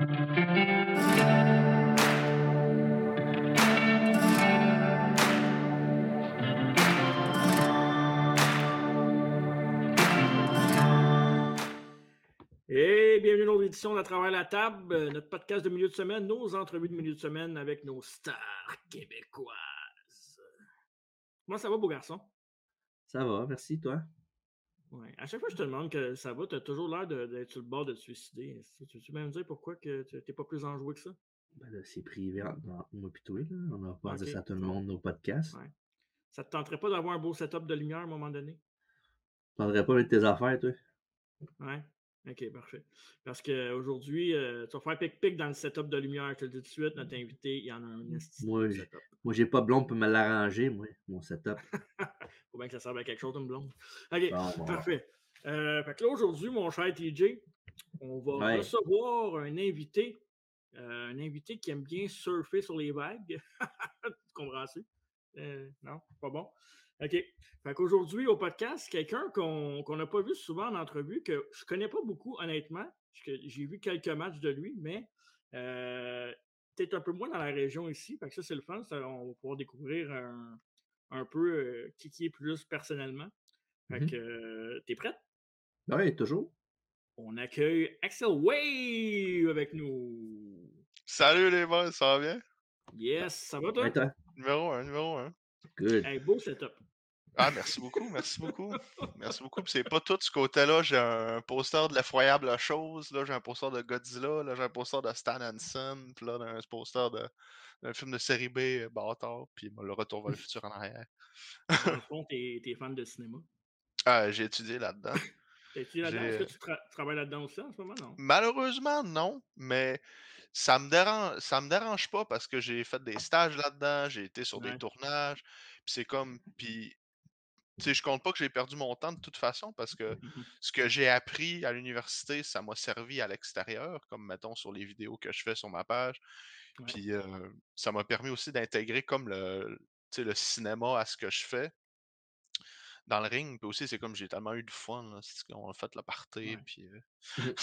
Et bienvenue à une autre édition de À travers la table, notre podcast de milieu de semaine, nos entrevues de milieu de semaine avec nos stars québécoises. Comment ça va, beau garçon? Ça va, merci, toi? Ouais. À chaque fois que je te demande que ça va, tu as toujours l'air d'être sur le bord de te suicider. Tu veux même dire pourquoi que tu n'es pas plus enjoué que ça? Ben là, c'est privé entre moi et toi, là. On n'a pas à dire OK, ça à tout le bon. monde, nos podcasts. Ouais. Ça te tenterait pas d'avoir un beau setup de lumière à un moment donné? Tu prendrais pas mettre tes affaires, toi? Ouais. OK, parfait. Parce qu'aujourd'hui, tu vas faire pic-pic dans le setup de lumière. Je te le dis tout de suite, notre invité, il y en a un esti de beau Moi, setup. j'ai pas de blonde pour me l'arranger, moi, mon setup. Faut bien que ça serve à quelque chose, une blonde. OK, Bon, parfait. Fait que là, aujourd'hui, mon cher TJ, on va ouais. recevoir un invité qui aime bien surfer sur les vagues. Tu comprends-tu? Non, pas bon. OK. Fait qu'aujourd'hui, au podcast, quelqu'un qu'on n'a pas vu souvent en entrevue, que je connais pas beaucoup, honnêtement, parce que j'ai vu quelques matchs de lui, mais peut-être un peu moins dans la région ici. Fait que ça, c'est le fun. On va pouvoir découvrir un peu qui est plus personnellement. Fait que, Mhm. t'es prête? Ouais, toujours. On accueille Axel Wave avec nous. Salut les boys, ça va bien? Yes, ça va Ouais, toi? toi? Numéro un, numéro un. Good. Hey, beau setup. Ah, merci beaucoup, merci beaucoup. Merci beaucoup. Puis c'est pas tout ce côté-là. J'ai un poster de l'effroyable chose. Là, j'ai un poster de Godzilla. Là, j'ai un poster de Stan Hansen. Puis là, un poster d'un film de série B, Bâtard. Puis le retour vers le futur en arrière. Dans le fond, t'es fan de cinéma. Ah, j'ai étudié là-dedans. T'es-tu là-dedans? Est-ce J'ai que tu travailles là-dedans aussi en ce moment? Non? Malheureusement, non, mais ça me dérange pas parce que j'ai fait des stages là-dedans, j'ai été sur des Ouais. tournages, puis c'est comme puis tu sais, je compte pas que j'ai perdu mon temps de toute façon parce que Mhm. ce que j'ai appris à l'université, ça m'a servi à l'extérieur, comme mettons sur les vidéos que je fais sur ma page. Ouais. Puis ça m'a permis aussi d'intégrer comme tu sais, le cinéma à ce que je fais dans le ring. Puis aussi, c'est comme j'ai tellement eu de fun, là, c'est qu'on a fait le party. Ouais. Puis Mhm.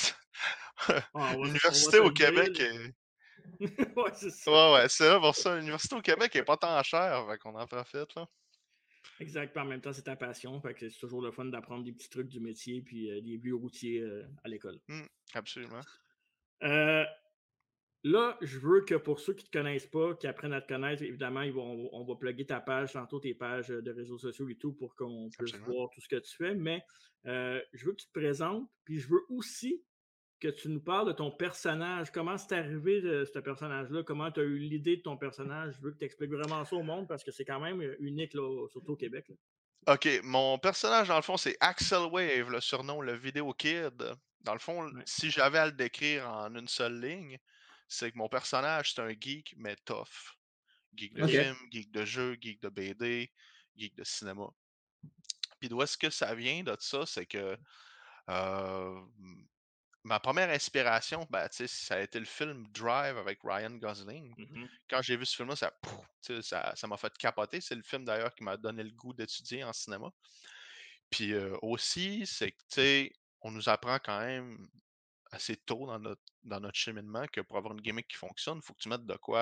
Ah, on va l'université se au le dire. Québec est. Ouais, c'est ça. Ouais, ouais, c'est là pour ça. L'université au Québec est pas tant chère, fait qu'on en profite, là. Exact. Puis en même temps, c'est ta passion. Fait que c'est toujours le fun d'apprendre des petits trucs du métier puis des vieux routiers à l'école. Absolument. Euh, Là, je veux que pour ceux qui ne te connaissent pas, qui apprennent à te connaître, évidemment, on va plugger ta page, tantôt tes pages de réseaux sociaux et tout pour qu'on puisse Absolument. voir tout ce que tu fais. Mais je veux que tu te présentes, puis je veux aussi que tu nous parles de ton personnage. Comment c'est arrivé ce personnage-là? Comment tu as eu l'idée de ton personnage? Je veux que tu expliques vraiment ça au monde parce que c'est quand même unique, là, surtout au Québec. Là. OK, mon personnage, dans le fond, c'est Axel Wave, le surnom, le Vidéo Kid. Dans le fond, Ouais. si j'avais à le décrire en une seule ligne, c'est que mon personnage, c'est un geek, mais tough. Geek de OK. OK. film, geek de jeu, geek de BD, geek de cinéma. Puis d'où est-ce que ça vient de ça? C'est que euh, ma première inspiration, ben, tu sais, ça a été le film Drive avec Ryan Gosling. Mhm. Quand j'ai vu ce film-là, tu sais, ça m'a fait capoter. C'est le film d'ailleurs qui m'a donné le goût d'étudier en cinéma. Puis aussi, c'est que, tu sais, on nous apprend quand même assez tôt dans notre cheminement que pour avoir une gimmick qui fonctionne, il faut que tu mettes de quoi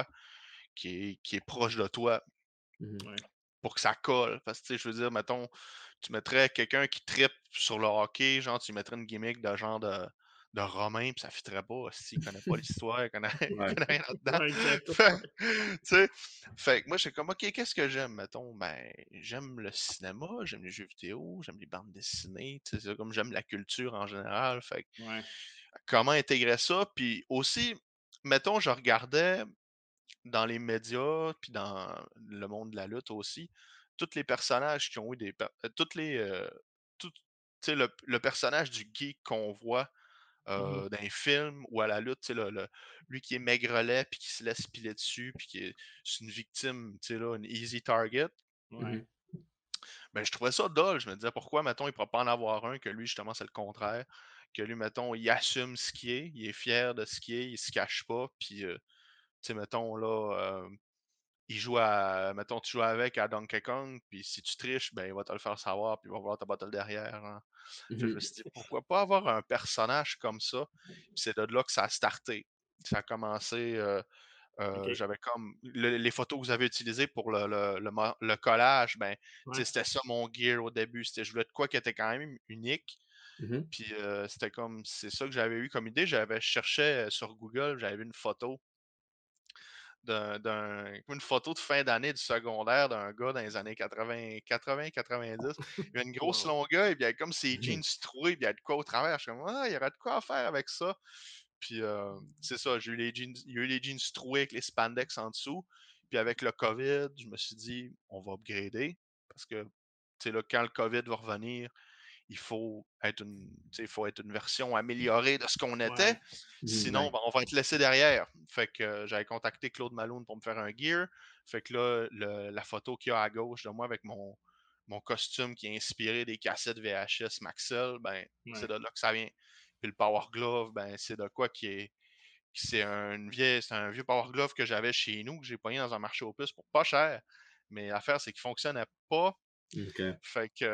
qui est proche de toi Mhm. Ouais. pour que ça colle. Parce que, tu sais, je veux dire, mettons, tu mettrais quelqu'un qui trippe sur le hockey, genre, tu mettrais une gimmick de genre de Romain, puis ça fitterait pas, s'il connaît pas l'histoire, il connaît, il Ouais. connaît rien là-dedans. Ouais, exact. Fait, tu sais, fait que moi, j'étais comme, OK, qu'est-ce que j'aime, mettons? Ben, j'aime le cinéma, j'aime les jeux vidéo, j'aime les bandes dessinées, tu sais, c'est comme j'aime la culture en général. Fait que Ouais. comment intégrer ça? Puis aussi, mettons, je regardais dans les médias, puis dans le monde de la lutte aussi, tous les personnages qui ont eu toutes les, tout, tu sais, le personnage du geek qu'on voit Mhm. dans les films ou à la lutte, tu sais, lui qui est maigrelet, puis qui se laisse piler dessus, puis c'est une victime, tu sais, là, une easy target. Ouais. Mhm. Ben, je trouvais ça drôle. Je me disais, pourquoi, mettons, il ne pourrait pas en avoir un, que lui, justement, c'est le contraire. Que lui, mettons, il assume ce qu'il est, il est fier de ce qu'il est, il se cache pas, puis, tu sais, mettons, là, il joue mettons, tu joues avec à Donkey Kong, puis si tu triches, ben, il va te le faire savoir, puis il va vouloir ta bottle derrière, hein. Fait que je me Mhm. suis dit, pourquoi pas avoir un personnage comme ça? Puis c'est de là que ça a starté. Ça a commencé, OK. j'avais comme les photos que vous avez utilisées pour le collage, ben, tu sais, Ouais. c'était ça mon gear au début. Je voulais de quoi qui était quand même unique. Mhm. Puis c'était comme c'est ça que j'avais eu comme idée. Je cherchais sur Google, j'avais vu une photo une photo de fin d'année du secondaire d'un gars dans les années 80-90. Il avait une grosse Wow. longueur, puis il avait comme ses jeans Mhm. troués, puis il y a de quoi au travers. Je suis comme, ah, il y aurait de quoi à faire avec ça. Puis c'est ça, il y a eu les jeans troués avec les spandex en dessous. Puis avec le COVID, je me suis dit, on va upgrader. Parce que, tu sais, là, quand le COVID va revenir, il faut être une version améliorée de ce qu'on était. Ouais. Mhm, Sinon, ouais. ben, on va être laissé derrière. Fait que j'avais contacté Claude Malone pour me faire un gear. Fait que là, la photo qu'il y a à gauche de moi avec mon costume qui est inspiré des cassettes VHS Maxell, ben, c'est Ouais. de là que ça vient. Puis le Power Glove, ben, c'est de quoi c'est un vieux Power Glove que j'avais chez nous, que j'ai pogné dans un marché aux puces pour pas cher. Mais l'affaire, c'est qu'il fonctionnait pas. OK. Fait que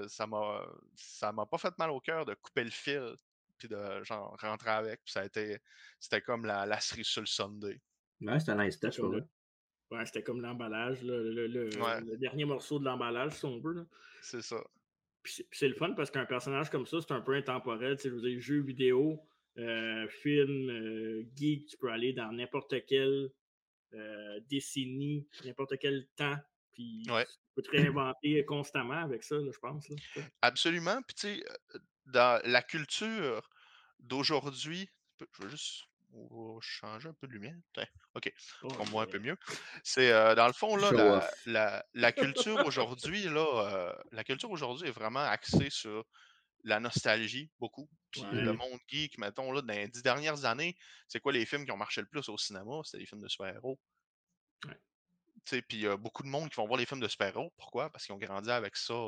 ça m'a pas fait mal au cœur de couper le fil puis de genre rentrer avec. Puis c'était comme la cerise sur le sundae. Ouais, c'est un nice C'était touch comme pour vrai. c'était comme l'emballage, là, Ouais, le dernier morceau de l'emballage, si on veut, là. c'est ça. Puis c'est le fun parce qu'un personnage comme ça, c'est un peu intemporel. Tu sais, je veux dire, jeux vidéo, film, geek, tu peux aller dans n'importe quelle décennie, n'importe quel temps, puis Ouais, tu peux te réinventer constamment avec ça, là, je pense. Là, tu sais. absolument. Puis tu sais, dans la culture d'aujourd'hui, je veux juste changer un peu de lumière. Tiens, OK, Oh on me voit un peu yeah. mieux. C'est dans le fond là, Show off. la culture aujourd'hui là, la culture aujourd'hui est vraiment axée sur la nostalgie, beaucoup. Puis le Ouais, Mhm. monde geek, mettons, là, dans les 10 dernières années, c'est quoi les films qui ont marché le plus au cinéma? C'était les films de super-héros. ouais. Tu sais, puis il y a beaucoup de monde qui vont voir les films de super-héros. Pourquoi? Parce qu'ils ont grandi avec ça.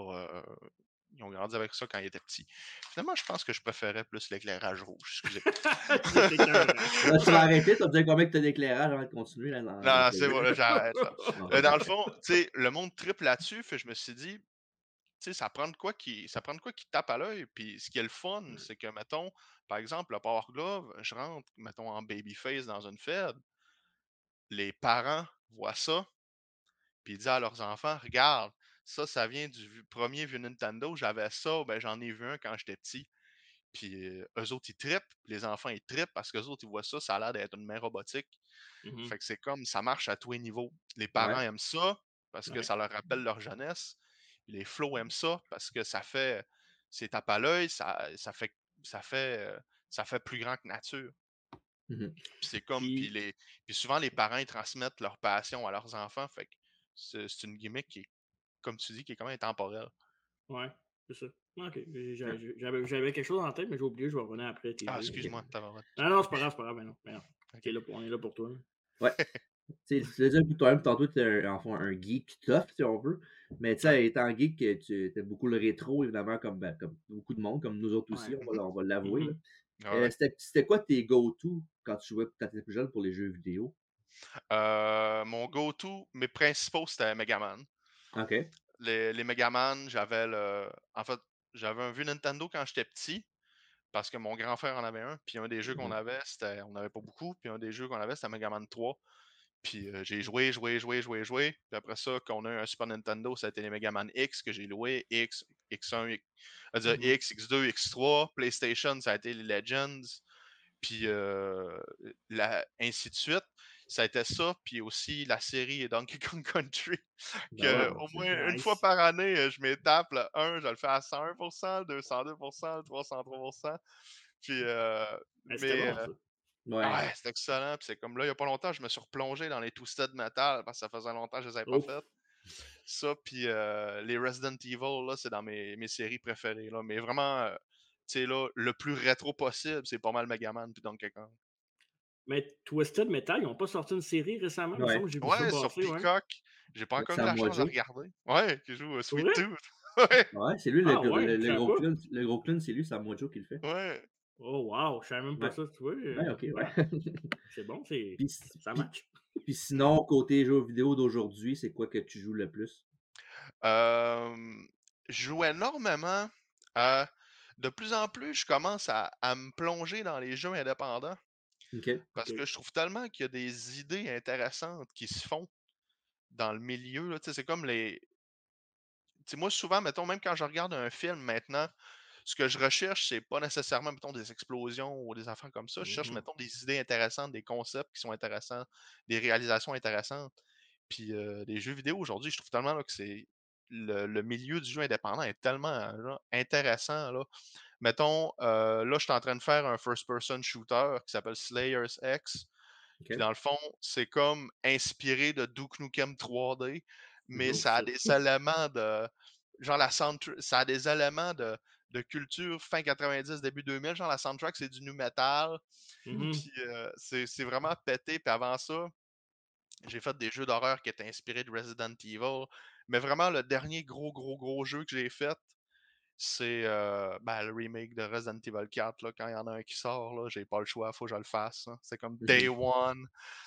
Ils ont grandi avec ça quand ils étaient petits. Finalement, je pense que je préférais plus l'éclairage rouge. Excusez. C'est écœurant. Là, tu vas arrêter, tu vas me dire combien que t'as d'éclairage avant de continuer là, dans Non, c'est l'entrevue, bon, là. là, j'arrête là. Bon, Dans OK. le fond, tu sais, le monde triple là-dessus, fait que je me suis dit, tu sais, ça prend de quoi qui tape à l'œil. Puis ce qui est le fun, Ouais. c'est que, mettons, par exemple, le Power Glove, je rentre, mettons, en babyface dans une Fed, les parents voient ça, puis ils disent à leurs enfants, regarde, ça vient premier vieux Nintendo, j'avais ça, ben j'en ai vu un quand j'étais petit. Puis eux autres, ils trippent, les enfants, ils trippent parce qu'eux autres, ils voient ça, ça a l'air d'être une main robotique. Mhm. Fait que c'est comme, ça marche à tous les niveaux. Les parents Ouais. aiment ça parce que Ouais. ça leur rappelle leur jeunesse. Les flots aiment ça parce que c'est tape à l'œil, ça fait, ça fait plus grand que nature. Mhm. Puis c'est comme, Puis, puis souvent les parents ils transmettent leur passion à leurs enfants. Fait que c'est une gimmick qui est, comme tu dis, qui est quand même intemporelle. ouais, c'est ça. OK. Ouais. J'avais quelque chose en tête, mais j'ai oublié, je vais revenir après tes Ah, deux. OK. excuse-moi, tabarouette. Non, non, c'est pas grave, mais non. Ok. On est là pour toi. Là. Ouais. Tu sais, tu l'as dit un peu toi-même, tantôt, tu es enfin, un geek tough, si on veut. Mais tu Ouais. sais, étant geek, tu aimes beaucoup le rétro, évidemment, comme beaucoup de monde, comme nous autres Ouais. aussi, Mhm. on va l'avouer, là. Mhm. Ah ouais. C'était quoi tes go-to quand tu jouais quand tu étais plus jeune pour les jeux vidéo? Mon go-to, mes principaux, c'était Megaman. OK. Les Megaman, en fait, j'avais un vieux Nintendo quand j'étais petit, parce que mon grand frère en avait un, puis un des jeux qu'on Mhm. avait, on n'avait pas beaucoup, puis un des jeux qu'on avait, c'était Megaman 3. Puis j'ai joué. Puis après ça, quand on a eu un Super Nintendo, ça a été les Megaman X que j'ai loué. X1, Mhm. X, X2, X3. PlayStation, ça a été les Legends. Puis ainsi de suite. Ça a été ça, puis aussi la série Donkey Kong Country, Ben ouais, que ben au c'est. moins une fois Nice. par année, je m'étape le 1, je le fais à 101%, 202%, 303%. Puis, C'était mais bon, ça. Ouais. ouais, c'est excellent. Puis c'est comme là, il n'y a pas longtemps, je me suis replongé dans les Twisted Metal parce que ça faisait longtemps que je les avais pas Ouf. faites. Ça, puis les Resident Evil, là, c'est dans mes séries préférées. Là. Mais vraiment, tu sais, là, le plus rétro possible, c'est pas mal Megaman puis Donkey Kong. Mais Twisted Metal, ils n'ont pas sorti une série récemment, il me semble Ouais. que j'ai vu ça Ouais, sur passer, ouais. Peacock, j'ai pas Ouais, encore eu la Samoa chance de Joe. regarder. Ouais, qui joue Pour Sweet vrai? Tooth. Ouais, Ouais, c'est lui Ah ouais, je le savais gros pas. clown. Le gros clown, c'est lui, Samoa Joe qui le fait. ouais. Oh wow, je savais même pas Ouais. ça, tu vois. Ouais, OK, ouais. Voilà. C'est bon, Puis, ça puis, match. puis sinon, côté jeux vidéo d'aujourd'hui, c'est quoi que tu joues le plus? Je joue énormément. à- De plus en plus, je commence à me plonger dans les jeux indépendants. OK. Parce OK. que je trouve tellement qu'il y a des idées intéressantes qui se font dans le milieu, là. Tu sais, c'est comme les. Tu sais, moi, souvent, mettons, même quand je regarde un film maintenant, ce que je recherche, c'est pas nécessairement, mettons, des explosions ou des affaires comme ça. Je cherche, Mhm. mettons, des idées intéressantes, des concepts qui sont intéressants, des réalisations intéressantes. Puis les jeux vidéo aujourd'hui, je trouve tellement là, que c'est le milieu du jeu indépendant est tellement là, intéressant. Là. Mettons, là, je suis en train de faire un first-person shooter qui s'appelle Slayer's X. Puis OK. dans le fond, c'est comme inspiré de Duke Nukem 3D, mais J'ouvre ça a ça. des éléments de. Genre la soundtrack, ça a des éléments de culture fin 90, début 2000. Genre la soundtrack, c'est du nu metal. Mhm. Puis c'est vraiment pété. Puis avant ça, j'ai fait des jeux d'horreur qui étaient inspirés de Resident Evil. Mais vraiment, le dernier gros jeu que j'ai fait, c'est ben, le remake de Resident Evil 4. Là, quand il y en a un qui sort, là, j'ai pas le choix, faut que je le fasse. Là. C'est comme Day Mhm. One.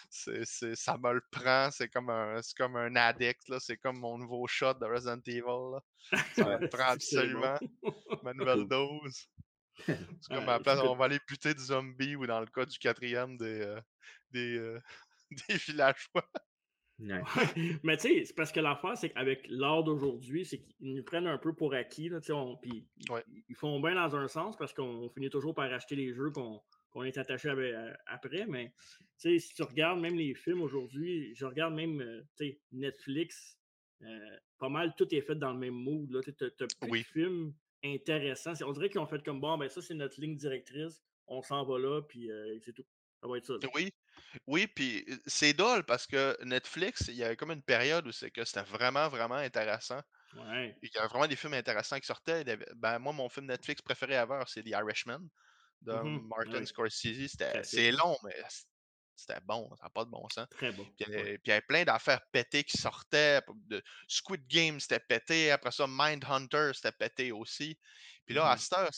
Ça me le prend. C'est comme un addict. Là. C'est comme mon nouveau shot de Resident Evil. Là. Ça me Ouais, le prend C'est bon. absolument. Ma nouvelle cool. dose. C'est comme à la Ouais, place, on écoute, va aller buter du zombie ou dans le cas du quatrième des, des villageois. Ouais. ouais, mais tu sais, c'est parce que l'affaire, c'est qu'avec l'art d'aujourd'hui, c'est qu'ils nous prennent un peu pour acquis, là, tu sais, puis Ouais. ils font bien dans un sens parce qu'on finit toujours par acheter les jeux qu'on est attaché après, mais tu sais, si tu regardes même les films aujourd'hui, je regarde même, tu sais, Netflix, pas mal, tout est fait dans le même mood, là, tu n'as plus de Oui. films intéressants. On dirait qu'ils ont fait comme, bon, ben ça, c'est notre ligne directrice, on s'en va là, puis c'est tout. Ça va être ça, là. Oui. Oui, puis c'est drôle parce que Netflix, il y avait comme une période où c'est que c'était vraiment intéressant. Ouais. Il y avait vraiment des films intéressants qui sortaient. Ben, moi, mon film Netflix préféré ever, c'est The Irishman de Mhm. Ah Martin oui, Scorsese. classique, C'est hein. long, mais c'était bon. Ça n'a pas de bon sens. Très bon. Ouais. Puis il y avait plein d'affaires pétées qui sortaient. Squid Game, c'était pété. Après ça, Mindhunter, c'était pété aussi. Puis là, à Mhm. cette heure,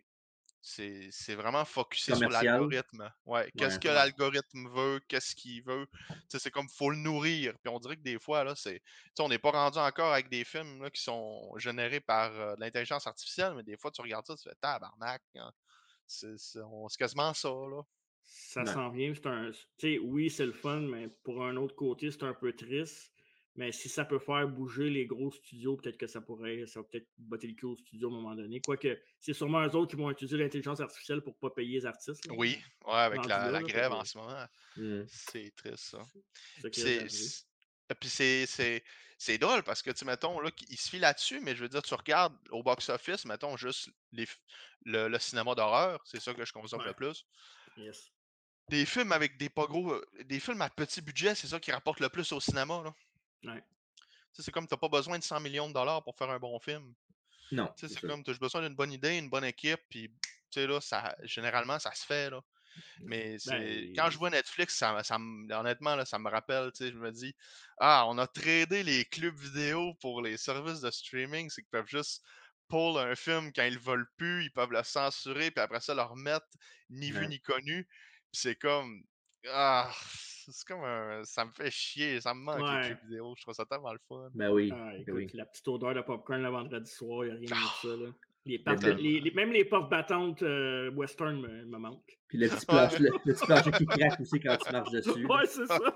c'est vraiment focusé sur Commercial. l'algorithme. Ouais, Ouais. qu'est-ce que Ouais. l'algorithme veut, qu'est-ce qu'il veut. Tu sais, c'est comme faut le nourrir. Puis on dirait que des fois, là, tu sais, on n'est pas rendu encore avec des films là, qui sont générés par de l'intelligence artificielle, mais des fois, tu regardes ça, tu fais tabarnak. Hein. C'est quasiment ça, là. Ça Ouais. s'en vient. Tu sais, oui, c'est le fun, mais pour un autre côté, c'est un peu triste. Mais si ça peut faire bouger les gros studios, peut-être que ça va peut-être botter le cul aux studios à un moment donné. Quoique, c'est sûrement eux autres qui vont utiliser l'intelligence artificielle pour ne pas payer les artistes, là, Oui, ouais, avec rendu là, la là. Fait grève en que ce moment. Mhm. C'est triste, ça. c'est ça Puis qui risque d'arriver. c'est drôle parce que, tu sais, mettons, là, il se fie là-dessus, mais je veux dire, tu regardes au box-office, mettons, juste le cinéma d'horreur, c'est ça que je consomme le Ouais. plus. Yes. Des films avec des pas gros. Des films à petit budget, c'est ça qui rapporte le plus au cinéma, là. Ouais. Tu sais, c'est comme t'as pas besoin de 100 millions de dollars pour faire un bon film. Non, Tu sais, c'est c'est ça. comme t'as juste besoin d'une bonne idée, une bonne équipe, puis tu sais, là, généralement, ça se fait, là. Mais c'est quand Ben, je vois Netflix, honnêtement, là, ça me rappelle, tu sais, je me dis, ah, on a tradé les clubs vidéo pour les services de streaming, c'est qu'ils peuvent juste pull un film quand ils veulent plus, ils peuvent le censurer, puis après ça, le remettre ni vu Ouais. ni connu. Puis c'est comme, ah, c'est comme un, ça me fait chier, ça me manque les clubs ouais. vidéo, je trouve ça tellement le fun. Ben oui. Ah, Ben écoute, oui. la petite odeur de popcorn le vendredi soir, il n'y a rien de mieux que ça, Ah, là. Le, le- tellement. Même les portes battantes western me manquent. Puis le petit Ouais. plancher, le petit plancher qui craque aussi quand tu marches dessus. Là. Ouais, c'est ça.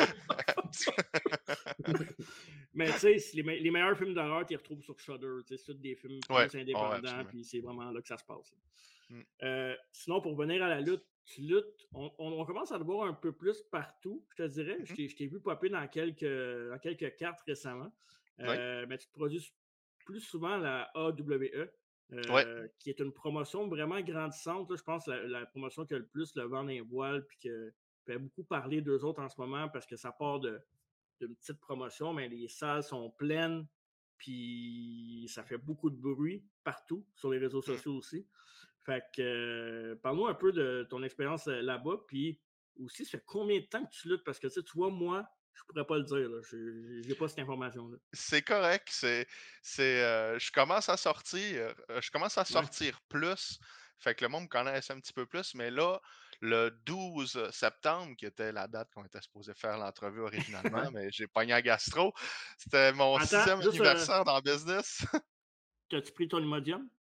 Mais tu sais, les meilleurs films d'horreur, tu les retrouves sur Shudder. C'est tous des films Ouais, plus ouais, indépendants, absolument. puis c'est vraiment là que ça se passe. Mm. Sinon, pour revenir à la lutte, tu luttes, on commence à le voir un peu plus partout, je te dirais. Mhm. Je t'ai vu popper dans quelques cartes récemment. Oui, Mais tu te produis plus souvent la AWE, ouais. qui est une promotion vraiment grandissante. Là, je pense la promotion qui a le plus le vent dans les voiles, puis que fait beaucoup parler d'eux autres en ce moment parce que ça part d'une petite promotion, mais les salles sont pleines, puis ça fait beaucoup de bruit partout, sur les réseaux Mm. sociaux aussi. Fait que, parle-nous un peu de ton expérience là-bas, puis aussi, ça fait combien de temps que tu luttes? Parce que, tu sais, tu vois, moi, je pourrais pas le dire, là. Je n'ai pas cette information-là. C'est correct, je commence à Ouais. sortir plus, fait que le monde me connaisse un petit peu plus, mais là, le 12 septembre, qui était la date qu'on était supposé faire l'entrevue originalement, Ouais. mais j'ai pogné un gastro, c'était mon Attends, sixième juste, anniversaire dans le business. as-tu pris ton Imodium?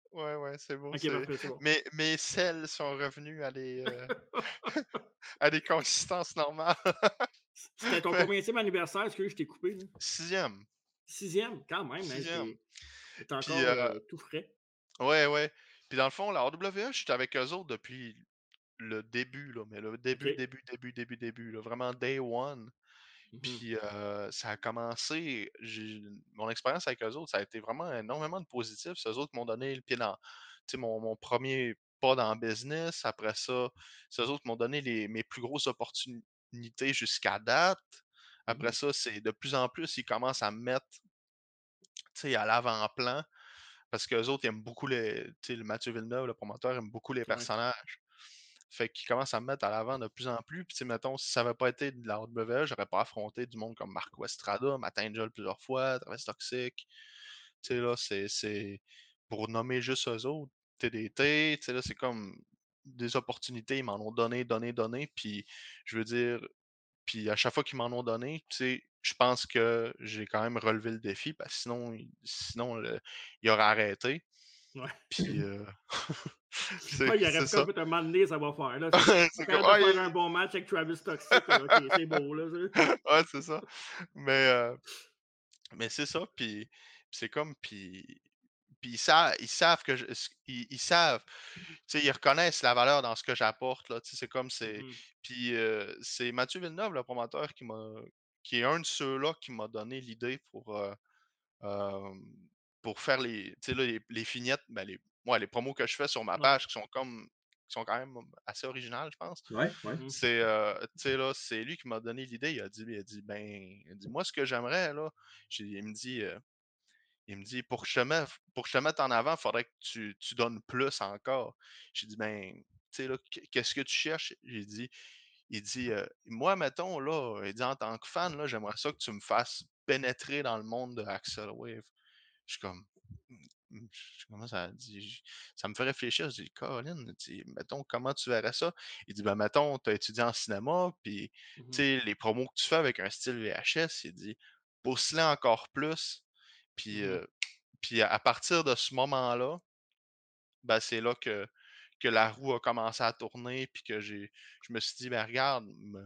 Ouais, c'est beau, Ok, parfait, c'est bon. mes selles sont revenus à des consistances normales. C'était ton Mais combienième anniversaire? Est-ce que je t'ai coupé, là? 6e, 6e, quand même, hein, 6e. t'es Puis, encore tout frais. ouais. Puis dans le fond, la RWA, j'étais avec eux autres depuis le début, là, mais le OK. début, là, vraiment day one. Mhm. Puis ça a commencé, mon expérience avec eux autres, ça a été vraiment énormément de positif. C'est eux autres qui m'ont donné le pied dans, tu sais, mon premier pas dans le business. Après ça, c'est eux autres qui m'ont donné mes plus grosses opportunités jusqu'à date. Après Mhm. ça, c'est de plus en plus, ils commencent à me mettre, tu sais, à l'avant-plan parce qu'eux autres, ils aiment beaucoup tu sais, le Mathieu Villeneuve, le promoteur, aime beaucoup les Ouais. personnages. Fait qu'ils commencent à me mettre à l'avant de plus en plus. Puis, tu sais, mettons, si ça n'avait pas été de la WWE, j'aurais pas affronté du monde comme Marco Estrada, Matt Angel plusieurs fois, Travis Toxic. Tu sais, là, c'est pour nommer juste eux autres. TDT, tu sais, là, c'est comme des opportunités, ils m'en ont donné. Puis, je veux dire, puis à chaque fois qu'ils m'en ont donné, tu sais, je pense que j'ai quand même relevé le défi, parce que sinon il aurait arrêté. Ouais. Puis, Ouais, il aurait c'est fait ça. comme un moment donné, ça va faire. Là, c'est pas C'est comme, capable de faire un bon match avec Travis Toxic. OK, c'est beau, là. ouais, c'est ça. Mais, euh, mais c'est ça, puis c'est comme, puis ils savent que ils savent, tu sais, ils reconnaissent la valeur dans ce que j'apporte, là, tu sais, c'est comme, Mhm. puis c'est Mathieu Villeneuve, le promoteur, qui est un de ceux-là qui m'a donné l'idée hem, pour faire tu sais, là, les vignettes, ben, les promos que je fais sur ma Ouais. page qui sont quand même assez originales, je pense. Ouais. Mhm. Tu sais, là, c'est lui qui m'a donné l'idée. Il a dit: «Ben», il dit: «Moi, ce que j'aimerais, là», il me dit: pour que je te mette en avant, il faudrait que tu donnes plus encore». J'ai dit: «Ben, tu sais, là, qu'est-ce que tu cherches?» Il dit: «Moi, mettons, là», il dit: «En tant que fan, là, j'aimerais ça que tu me fasses pénétrer dans le monde de Axel Wave». Je suis comme, je commence à dire, ça me fait réfléchir. Je dis: «Colin», il dit: «Mettons, comment tu verrais ça?» Il dit: «Ben, mettons, tu as étudié en cinéma, puis, tu Mhm. sais, les promos que tu fais avec un style VHS», il dit: «Pousse-les encore plus». Puis, Mhm. puis à partir de ce moment-là, ben, c'est là que la roue a commencé à tourner, puis que je me suis dit: «Ben, regarde,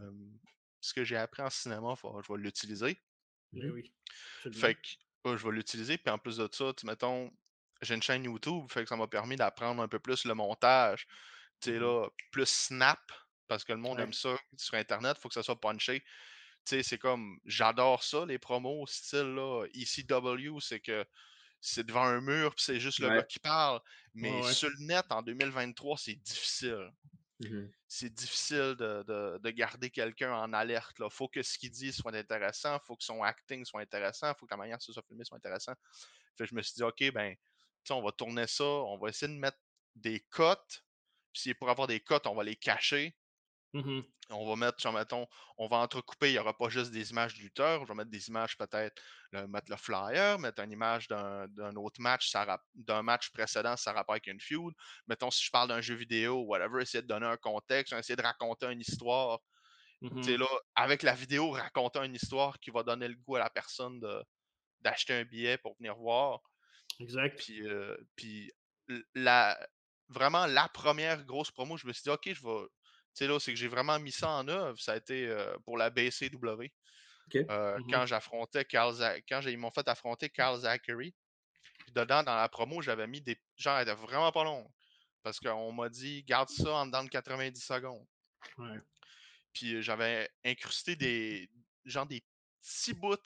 ce que j'ai appris en cinéma, je vais l'utiliser». Ben Mhm. oui, absolument. Fait que, je vais l'utiliser, puis en plus de ça, tu mettons, j'ai une chaîne YouTube, fait que ça m'a permis d'apprendre un peu plus le montage. Tu sais, Mhm. là, plus snap, parce que le monde Ouais. aime ça sur internet, faut que ça soit punché. Tu sais, c'est comme, j'adore ça, les promos style, là, ECW, c'est que c'est devant un mur, puis c'est juste le gars Ouais. qui parle. Ouais, Mais ouais. sur le net, en 2023, c'est difficile. Mhm. C'est difficile de garder quelqu'un en alerte, là. Faut que ce qu'il dit soit intéressant, faut que son acting soit intéressant, faut que la manière dont ça soit filmé soit intéressant. Fait que je me suis dit: «OK, ben, tu sais, on va tourner ça, on va essayer de mettre des cotes, puis si pour avoir des cotes, on va les cacher. Mhm. On va mettre, genre, mettons, on va entrecouper, il n'y aura pas juste des images de lutteurs, on va mettre des images peut-être, mettre le flyer, mettre une image d'un autre match, d'un match précédent, ça rapport avec une feud. Mettons, si je parle d'un jeu vidéo, whatever, essayer de donner un contexte, essayer de raconter une histoire. Tu sais, Mhm. là, avec la vidéo, raconter une histoire qui va donner le goût à la personne d'acheter un billet pour venir voir. Exact. Puis la vraiment la première grosse promo, je me suis dit: «OK, je vais», tu sais, là, c'est que j'ai vraiment mis ça en œuvre, ça a été, pour la BCW, OK. Mhm. quand ils m'ont fait affronter Carl Zachary. Puis dedans, dans la promo, j'avais mis des genre, elle était vraiment pas longue, parce qu'on m'a dit: «Garde ça en dedans de 90 secondes». Ouais. Puis j'avais incrusté des petits bouts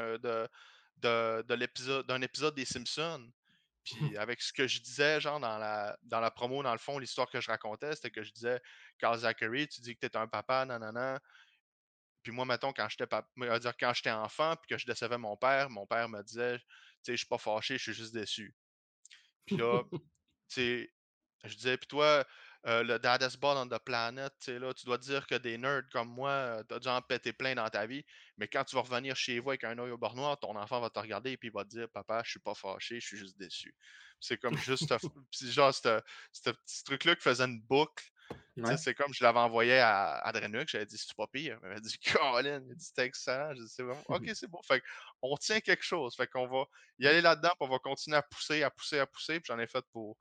d'un épisode des Simpsons. Puis avec ce que je disais, genre, dans la promo, dans le fond, l'histoire que je racontais, c'était que je disais: «Carl Zachary, tu dis que t'es un papa, nanana». Puis moi, mettons, quand j'étais enfant, puis que je décevais mon père me disait: «Tu sais, je suis pas fâché, je suis juste déçu». Puis là, tu sais, je disais: «Puis toi, le baddest ball on the planet, tu sais, là, tu dois dire que des nerds comme moi, tu dû en péter plein dans ta vie, mais quand tu vas revenir chez vous avec un œil au beurre noir, ton enfant va te regarder et puis il va te dire: "Papa, je suis pas fâché, je suis juste déçu"». C'est comme juste puis genre ce petit truc-là qui faisait une boucle, tu sais, Ouais. c'est comme je l'avais envoyé à Drenuk, j'avais dit: «C'est pas pire?» Il m'avait dit: «Colin», il dit: «C'était excellent». J'ai dit: «C'est vraiment OK, c'est bon». Fait qu'on tient quelque chose, fait qu'on va y aller là-dedans, puis on va continuer à pousser, puis j'en ai fait pour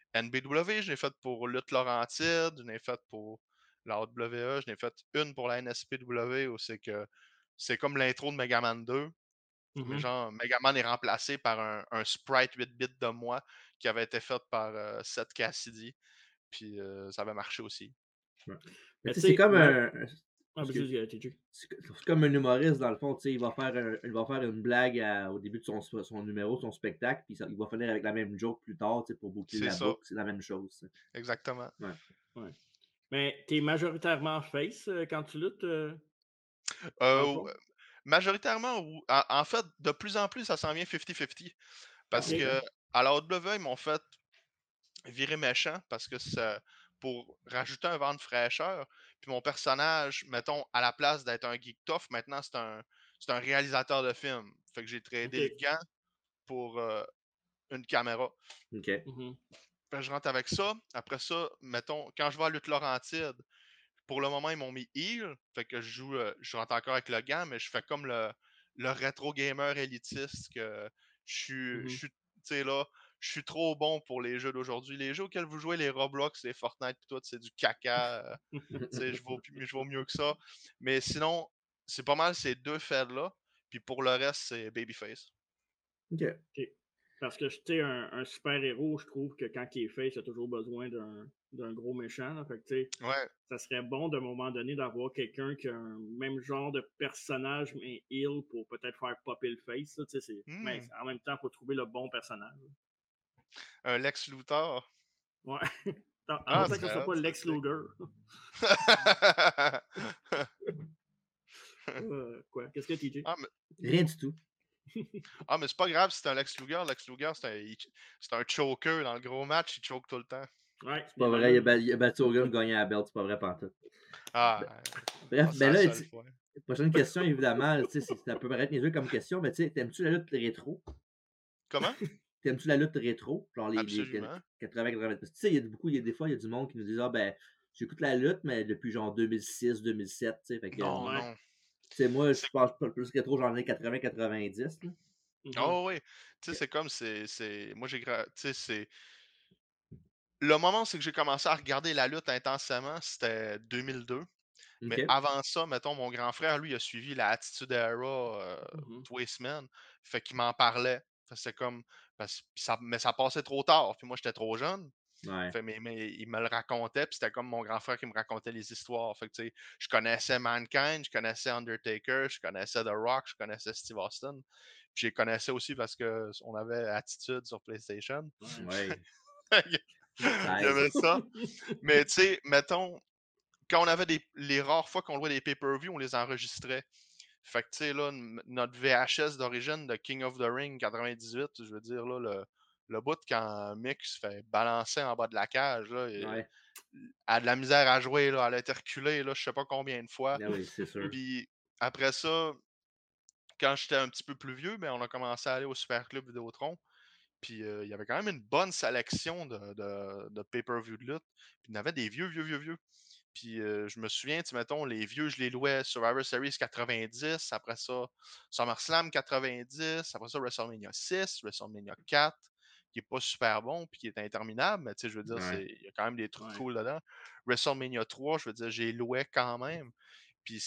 NBW, je l'ai fait pour Lutte Laurentide, je l'ai fait pour la AWE, je l'ai fait une pour la NSPW où c'est comme l'intro de Megaman 2. Mais Mhm. genre, Megaman est remplacé par un sprite 8 bits de moi qui avait été fait par Seth Cassidy. Puis ça avait marché aussi. Ouais. Mais Mais tu tu sais, c'est sais, comme un. ah, Parce que vas-y, TJ. c'est comme un humoriste, dans le fond, tu sais, il va faire une blague au début de son numéro, de son spectacle, puis il va finir avec la même joke plus tard, tu sais, pour boucler C'est la ça, boucle, c'est la même chose. Tu sais. exactement. Ouais. Ouais. Mais t'es majoritairement face quand tu luttes, dans le Euh, fond? Majoritairement, en fait, de plus en plus, ça s'en vient 50-50. Ah, Parce OK. ok. que à la AEW, ils m'ont fait virer méchant parce que ça pour rajouter un vent de fraîcheur. Puis mon personnage, mettons, à la place d'être un geek tough, maintenant c'est un réalisateur de film. Fait que j'ai tradé le OK. gant pour une caméra. Ok. Mhm. Fait que je rentre avec ça. Après ça, mettons, quand je vais à Lutte Laurentide, pour le moment, ils m'ont mis heal. Fait que je rentre encore avec le gant, mais je fais comme le rétro gamer élitiste que je Mhm. suis, tu sais là, je suis trop bon pour les jeux d'aujourd'hui. Les jeux auxquels vous jouez, les Roblox, les Fortnite, pis tout, c'est du caca. Tu sais, je vaux mieux que ça. Mais sinon, c'est pas mal ces deux faits-là. Puis pour le reste, c'est Babyface. Ok. OK. Parce que, tu sais, un super-héros, je trouve que quand il est face, il a toujours besoin d'un gros méchant. Là. Fait que, tu sais, Ouais. ça serait bon, d'un moment donné, d'avoir quelqu'un qui a un même genre de personnage, mais heal, pour peut-être faire popper le face. Là, tu sais, mais Hmm. en même temps, il faut trouver le bon personnage. Un Lex Luthor. Ouais. En Ah, autant que ce c'est soit hot, pas ça, Lex c'est. Luger. Quoi? Qu'est-ce que TJ? Ah, Rien du tout. mais c'est pas grave si c'est un Lex Luger. Lex Luger, c'est un choker. Dans le gros match, il choke tout le temps. Ouais, C'est les pas vrai, fameux. il a battu Hogan, gagné la belt, c'est pas vrai, pantoute. Ben, Ah, bref, c'est ben la là, seule fois. prochaine question, évidemment, tu sais, ça peut paraître niaiseux comme question, mais tu sais, t'aimes-tu la lutte rétro? Comment? T'aimes-tu la lutte rétro? Genre les Absolument. 80-90. Tu sais, il y a beaucoup, des fois, il y a du monde qui nous disent, ah ben, j'écoute la lutte, mais depuis genre 2006, 2007, tu sais, fait que, Non, Ouais. non. tu sais, moi, je C'est. pense pas plus rétro, genre les 80-90, là. Mhm. Oh, oui. Tu sais, c'est comme. Moi, Tu sais, c'est. Le moment où c'est que j'ai commencé à regarder la lutte intensément, c'était 2002. Mais OK. avant ça, mettons, mon grand frère, lui, a suivi la Attitude Era Mhm. tous les semaines. Fait qu'il m'en parlait. Fait que c'est comme. Mais ça passait trop tard. Puis moi, j'étais trop jeune. Ouais. Fait, mais il me le racontait, puis c'était comme mon grand frère qui me racontait les histoires. Fait que, tu sais, je connaissais Mankind, je connaissais Undertaker, je connaissais The Rock, je connaissais Steve Austin. Puis je les connaissais aussi parce qu'on avait Attitude sur PlayStation. Ouais. Ouais. Il y Ça aide. avait ça. Mais tu sais, mettons, quand on avait les rares fois qu'on louait des pay-per-view, on les enregistrait. Fait que, tu sais, là, notre VHS d'origine de King of the Ring 98, je veux dire, là, le bout quand Mick se fait balancer en bas de la cage, là, Ouais. elle a de la misère à jouer, là, elle a été reculée, là, je sais pas combien de fois. Ah oui, c'est sûr. Puis après ça, quand j'étais un petit peu plus vieux, ben, on a commencé à aller au Super Club Vidéotron. Puis il y avait quand même une bonne sélection de pay-per-view de lutte. Puis il y en avait des vieux, vieux, vieux, vieux. Puis je me souviens, tu sais, mettons, les vieux, je les louais Survivor Series 90, après ça, SummerSlam 90, après ça, WrestleMania 6, WrestleMania 4, qui est pas super bon, puis qui est interminable, mais tu sais, je veux dire, Ouais. il y a quand même des trucs Ouais. cool dedans. WrestleMania 3, je veux dire, j'ai loué quand même. Puis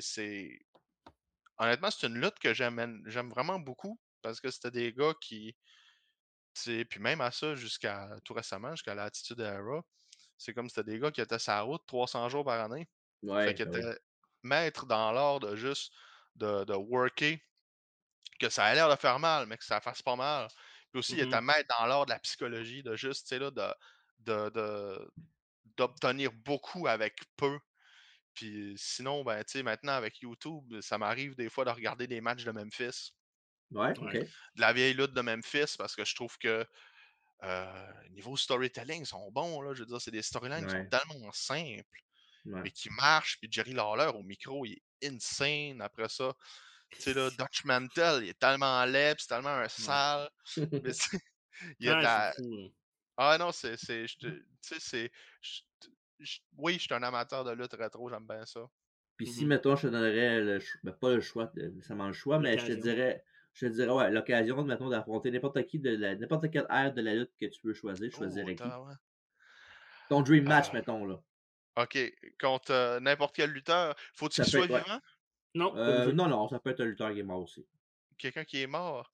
honnêtement, c'est une lutte que j'aime vraiment beaucoup, parce que c'était des gars qui, tu sais, puis même à ça, jusqu'à tout récemment, jusqu'à l'Attitude Era, c'est comme c'était des gars qui étaient sur la route 300 jours par année. Fait Ouais, qu'ils ben oui. étaient maîtres dans l'art de juste de worker, que ça a l'air de faire mal, mais que ça fasse pas mal. Puis aussi, ils étaient Mhm. maîtres dans l'art de la psychologie, de juste, tu sais, là, de- d'obtenir beaucoup avec peu. Puis sinon, ben, tu sais, maintenant avec YouTube, ça m'arrive des fois de regarder des matchs de Memphis, Ouais, OK. Ouais. de la vieille lutte de Memphis, parce que je trouve que niveau storytelling, ils sont bons, là. Je veux dire, c'est des storylines qui sont Ouais. tellement simples, Ouais. mais qui marchent. Puis Jerry Lawler au micro, il est insane. Après ça, tu sais, là, Dutch Mantel, il est tellement laid, puis c'est tellement un Ouais. sale. Mais il y a de Ouais, c'est la. fou. Là. Ah non, tu sais, je- oui, je suis un amateur de lutte rétro, j'aime bien ça. Puis si, Mhm. mettons, je te donnerais pas le choix, nécessairement le choix, mais je te L'occasion. dirais, Je te dirais, ouais, l'occasion, mettons, d'affronter n'importe quelle ère de la lutte que tu veux choisir, je Oh, choisirais qui? ouais. Ton dream match, Ah, mettons, là. OK. Contre n'importe quel lutteur. Faut-il Ça qu'il peut soit être, ouais. vivant? Non, pas obligé. Non, non, ça peut être un lutteur qui est mort aussi. Quelqu'un qui est mort?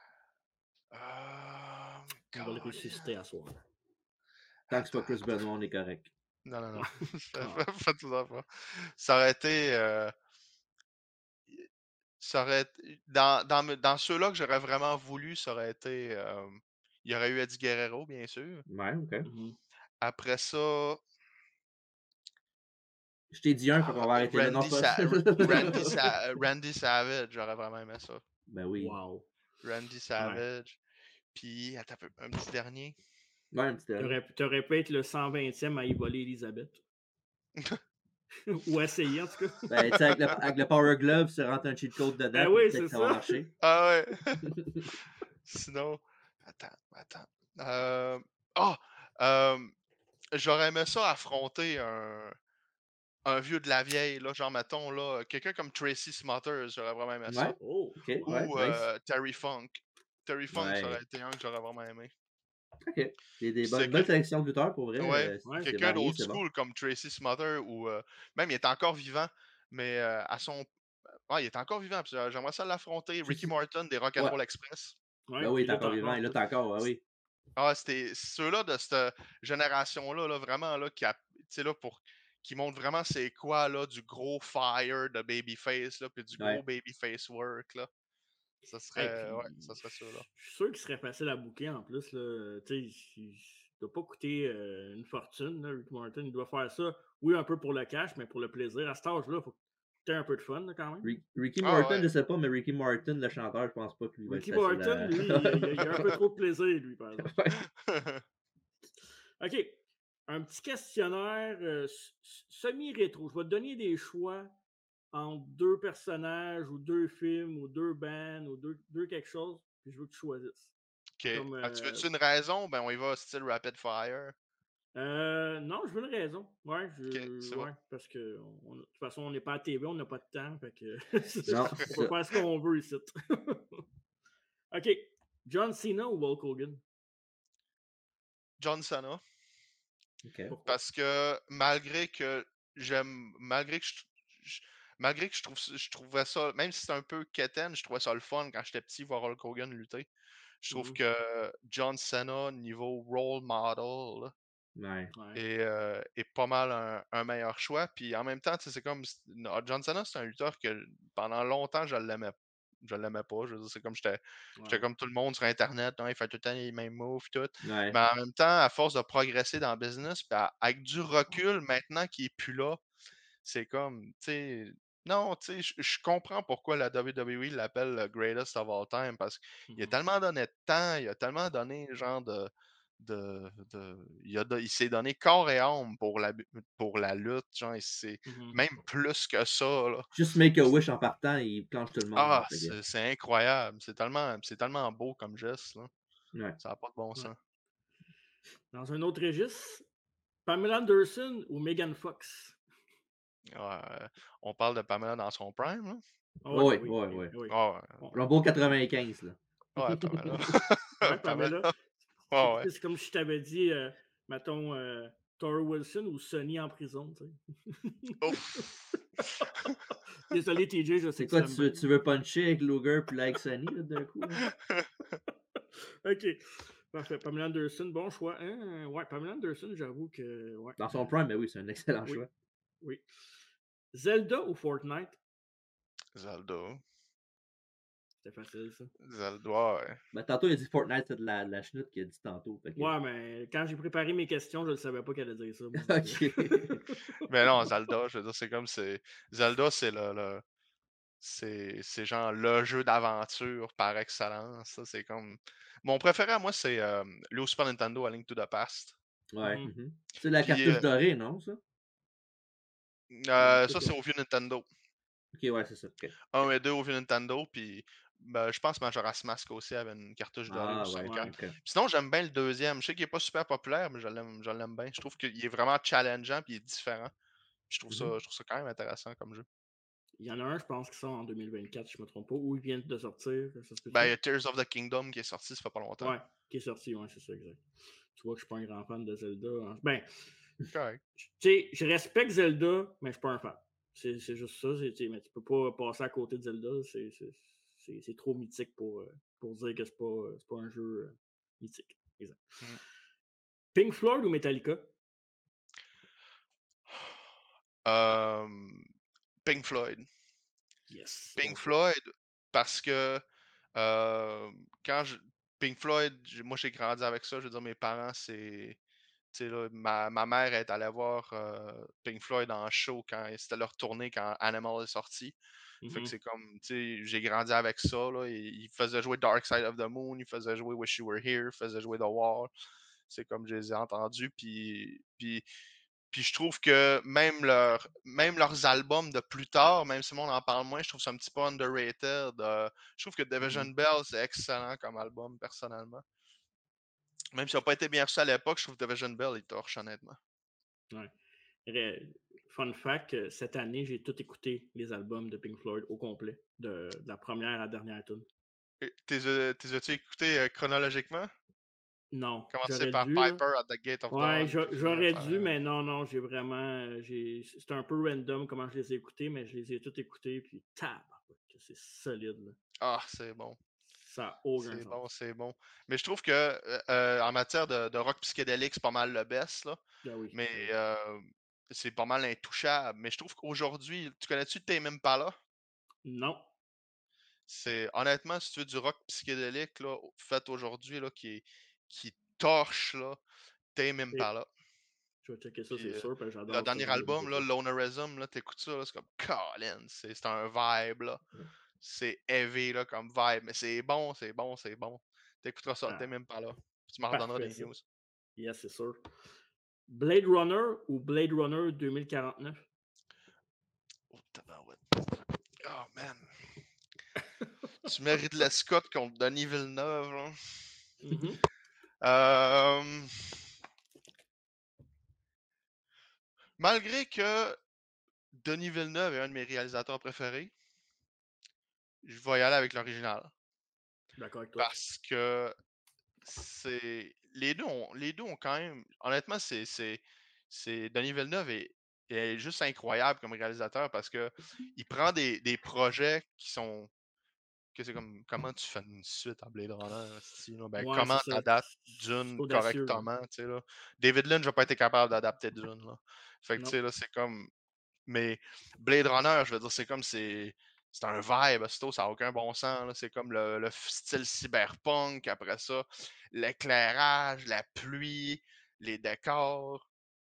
On va le Caliste. ressusciter à soir. Tant que ce soit Attends. Chris Benoit, on est correct. Non. Ah. Faites-en pas. Ça aurait été. Ça aurait été. Dans ceux-là que j'aurais vraiment voulu, ça aurait été. Il y aurait eu Eddie Guerrero, bien sûr. Ouais, ok. Mhm. Après ça. Je t'ai dit un, fait qu'on va arrêter là. Non, Randy, pas. Randy Savage, j'aurais vraiment aimé ça. Ben oui. Wow. Randy Savage. Puis, attends un petit dernier. Ouais, un petit dernier. T'aurais pu être le 120e à y voler Elisabeth. Ou essayer, en tout cas. Ben, tu sais, avec le Power Glove, tu rentres un cheat code dedans, Ben puis oui, peut-être que c'est ça va ça. marcher. Ah ouais. Sinon. Attends. J'aurais aimé ça affronter un vieux de la vieille, là, genre, mettons, là, quelqu'un comme Tracy Smothers, j'aurais vraiment aimé ça. Ouais, Oh, ok, wow. ouais, Ou nice. Terry Funk. Terry Funk, ça Ouais, aurait été un que j'aurais vraiment aimé. ok. Des C'est bonnes sélections de lutteurs, pour vrai. Ouais, Ouais. C'est quelqu'un varié, d'old c'est bon. school comme Tracy Smothers ou même il est encore vivant, mais à son. Ouais, il est encore vivant. Puis j'aimerais ça l'affronter. Ricky Morton des Ouais. Rock'n'Roll Express. Ouais, Ben oui, il puis est là, encore vivant, il lutte encore, ouais, oui. Ah, c'était ceux-là de cette génération-là, là, vraiment, là, là, qui montrent vraiment c'est quoi, là, du gros fire de Babyface, là, puis du Ouais. gros Babyface work, là. Ça Hey, serait, ouais, puis, ça serait ça, là. je suis sûr qu'il serait facile à booker en plus. Là. Tu sais, il doit pas coûter une fortune. Là, Rick Martin, il doit faire ça, oui, un peu pour le cash, mais pour le plaisir. À cet âge-là, il faut que tu aies un peu de fun là, quand même. Ricky Ah, Morton, ouais. je sais pas, mais Ricky Martin, le chanteur, je pense pas que lui va être Ricky facile Martin, à. lui, il a un peu trop de plaisir, lui, par exemple. Ouais. OK. Un petit questionnaire semi-rétro. Je vais te donner des choix entre deux personnages ou deux films ou deux bands ou deux quelque chose, puis je veux que tu choisisses. OK. Comme, Tu veux-tu une raison? Ben, on y va style Rapid Fire. non, je veux une raison. Ouais, OK, c'est bon. ouais, parce que de toute façon, on n'est pas à TV, on n'a pas de temps. Fait que Non, on c'est peut ça. faire ce qu'on veut ici. OK. John Cena ou Hulk Hogan? John Cena. Ok. Pourquoi? Parce que malgré que j'aime. Malgré que je trouvais ça. Même si c'est un peu quétaine, je trouvais ça le fun quand j'étais petit voir Hulk Hogan lutter. Je trouve Mhm. que John Cena, niveau role model, là, Ouais. Ouais. est pas mal un meilleur choix. Puis en même temps, tu sais, c'est comme. John Cena, c'est un lutteur que pendant longtemps, je l'aimais. Je l'aimais pas. Je veux dire, c'est comme j'étais Ouais. comme tout le monde sur Internet. Il fait tout le temps les mêmes moves, tout. Ouais. Mais en même temps, à force de progresser dans le business, puis avec du recul maintenant qu'il est plus là, c'est comme, tu sais, non, tu sais, je comprends pourquoi la WWE l'appelle le greatest of all time, parce qu'il a Mhm. tellement donné de temps, il a tellement donné, genre, il s'est donné corps et âme pour la lutte, genre, Mhm. même plus que ça, là. Juste Make a Wish en partant, il planche tout le monde. Ah, Là, fait que, c'est incroyable, c'est tellement beau comme geste, là. ouais. Ça n'a pas de bon Ouais. sens. Dans un autre registre, Pamela Anderson ou Megan Fox? Ouais, on parle de Pamela dans son prime, là. Ah ouais, ben Ouais, oui, ouais, oui, ouais. oui. Ah ouais, Bon. Rumble 95, là. ouais, Pamela. Ouais, Pamela. Pamela. Ouais, ouais. C'est comme si je t'avais dit, mettons, Tora Wilson ou Sonny en prison. Tu sais. Ouf. Désolé, TJ, je sais C'est que quoi, tu l'aimes bien. tu veux puncher avec Luger puis like Sunny, là, d'un coup? Là? OK. Parfait. Pamela Anderson, bon choix. Hein? Ouais, Pamela Anderson, j'avoue que. Ouais. Dans son prime, ben oui, c'est un excellent Oui, choix. oui. Zelda ou Fortnite? Zelda. C'était facile, ça. Zelda, ouais. Ben, tantôt, il a dit Fortnite, c'est de la chenoute qu'il a dit tantôt. Fait que... Ouais, mais quand j'ai préparé mes questions, je ne savais pas qu'elle allait dire ça. Moi, Ok. Mais non, Zelda, je veux dire, Zelda, c'est c'est genre le jeu d'aventure par excellence. Ça, c'est comme. Mon préféré à moi, c'est le Super Nintendo A Link to the Past. Ouais. Mhm. C'est la Puis cartouche dorée, non, ça? ça, c'est au vieux Nintendo. Ok, ouais, c'est ça. Ok. 1 et 2 au vieux Nintendo, puis ben, je pense que Majora's Mask aussi avait une cartouche dorée au Ah, ouais, 64. Ouais. ok. Sinon, j'aime bien le deuxième. Je sais qu'il est pas super populaire, mais je l'aime bien. Je trouve qu'il est vraiment challengeant puis il est différent. Je trouve ça quand même intéressant comme jeu. Il y en a un, je pense, qui sort en 2024, si je me trompe pas, ou il vient de sortir, ça se peut-tu? Ben, il y a Tears of the Kingdom qui est sorti, ça fait pas longtemps. Ouais, qui est sorti, ouais, c'est ça, exact. Tu vois que je suis pas un grand fan de Zelda. Hein. Ben, Correct. tu sais, je respecte Zelda, mais je suis pas un fan. C'est juste ça, mais tu peux pas passer à côté de Zelda, c'est trop mythique pour dire que c'est pas un jeu mythique. Exact. Pink Floyd ou Metallica? Pink Floyd. Yes. Pink bon choix. Floyd, parce que quand Pink Floyd, moi j'ai grandi avec ça, je veux dire, mes parents, c'est. Tu sais, là, ma mère est allée voir Pink Floyd en show quand c'était leur tournée quand Animal est sorti. Fait que Mhm. c'est comme, tu sais, j'ai grandi avec ça. Là, il faisait jouer Dark Side of the Moon, il faisait jouer Wish You Were Here, il faisait jouer The Wall. C'est comme je les ai entendus. Puis je trouve que même leurs albums de plus tard, même si le monde en parle moins, je trouve ça un petit peu underrated. Je trouve que Division Mhm. Bell, c'est excellent comme album, personnellement. Même si ça n'a pas été bien reçu à l'époque, je trouve que Division Bell est torche, honnêtement. Ouais. Fun fact, cette année, j'ai tout écouté les albums de Pink Floyd au complet, de la première à la dernière tune. T'es as-tu écouté chronologiquement? Non, Commencer j'aurais par dû, là. Piper at the Gate of Ouais, Dawn, puis finir j'aurais par. dû, mais non, j'ai vraiment. C'était un peu random comment je les ai écoutés, mais je les ai tous écoutés, puis c'est solide, là. Ah, c'est bon. Ça n'a aucun C'est bon, sens. c'est bon. Mais je trouve que en matière de rock psychédélique, c'est pas mal le best, là. Ah oui. Mais Ah oui. c'est pas mal intouchable. Mais je trouve qu'aujourd'hui, tu connais-tu Tame Impala? Non. C'est honnêtement, si tu veux du rock psychédélique, là, fait aujourd'hui, là, qui torche, là, Tame Et Impala. je vais checker ça, Puis c'est sûr, parce que le j'adore ce dernier genre de album, là, musique-là. Lonerism, là, t'écoutes ça, là, c'est comme Colin, c'est un vibe, là. C'est heavy, là, comme vibe, mais c'est bon, c'est bon, c'est bon. T'écouteras ça, t'es Ah, même pas là. Tu m'en redonneras parfait, des ça. news. Yes, c'est sûr. Blade Runner ou Blade Runner 2049? Oh, tabarouette. Oh, man. Tu mets Ridley Scott contre Denis Villeneuve, là. Mhm. Malgré que Denis Villeneuve est un de mes réalisateurs préférés, je vais y aller avec l'original. D'accord avec toi. Parce que c'est. Les deux ont quand même. Honnêtement, Denis Villeneuve est juste incroyable comme réalisateur parce que il prend des projets qui sont. Que c'est comme comment tu fais une suite à Blade Runner, esti, là? Ben, Ouais, c'est comment ça. t'adaptes C'est Dune audacieux, là. correctement, tu sais, là. David Lynch n'a pas été capable d'adapter Dune, là. Fait que, tu Non. sais, là, c'est comme. Mais Blade Runner, je veux dire, c'est un vibe, ça n'a aucun bon sens, là. C'est comme le style cyberpunk, après ça, l'éclairage, la pluie, les décors.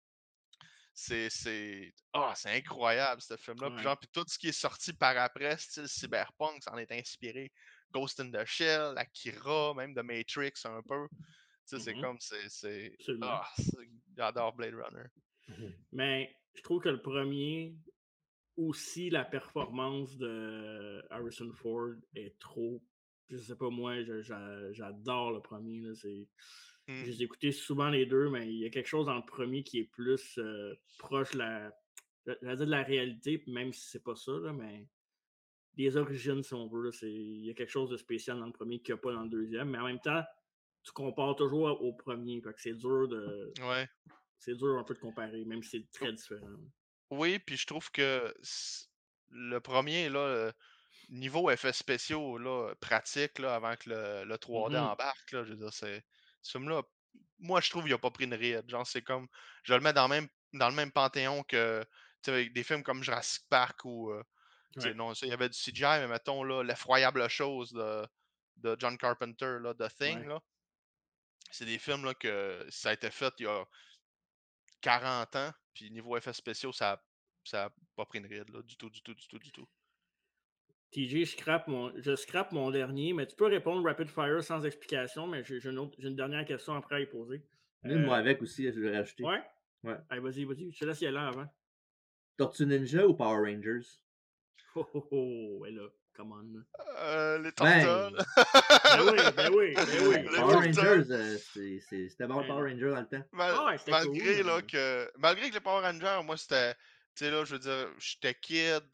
C'est incroyable, ce film-là. Puis, Ouais. genre, puis tout ce qui est sorti par après, style cyberpunk, ça en est inspiré. Ghost in the Shell, Akira, même de Matrix un peu. Tu sais, c'est Mhm. comme, Absolument. j'adore Blade Runner. Mais je trouve que le premier, aussi la performance de Harrison Ford est trop. Je sais pas moi, j'adore le premier. Là, je les ai écoutés souvent les deux, mais il y a quelque chose dans le premier qui est plus proche de la réalité, même si c'est pas ça, là, mais des origines, si on veut. Là, il y a quelque chose de spécial dans le premier qu'il n'y a pas dans le deuxième, mais en même temps, tu compares toujours au premier. Fait que Ouais. c'est dur un peu de comparer, même si c'est très différent. Oui, puis je trouve que le premier, là, niveau effets spéciaux, là, pratique, là, avant que le 3D Mhm. embarque, là, je veux dire, ce film-là, moi, je trouve qu'il n'a pas pris une ride. Genre, c'est comme, je le mets dans le même panthéon que, tu sais, avec des films comme Jurassic Park ou, tu sais, Ouais. non, ça, il y avait du CGI, mais mettons, là, L'effroyable chose de John Carpenter, là, The Thing, Ouais. là, c'est des films, là, que ça a été fait il y a 40 ans, puis niveau effets spéciaux, ça a pas pris une ride, là, du tout, du tout, du tout, du tout. TJ, je scrape mon dernier, mais tu peux répondre rapid fire sans explication, mais j'ai une dernière question après à y poser. Moi avec aussi, je vais rajouter. Ouais? Ouais. Allez, vas-y. Je te laisse y aller avant. Tortue Ninja ou Power Rangers? Ouais là, come on. Les Ben, Turtles. Ben oui. ben, Les Power Turtles. Rangers, c'était bon, Ben, Power Rangers dans le temps. ah ouais, c'était cool, Malgré, là, mais. malgré que les Power Rangers, moi, c'était. Tu sais, là, je veux dire, j'étais kid.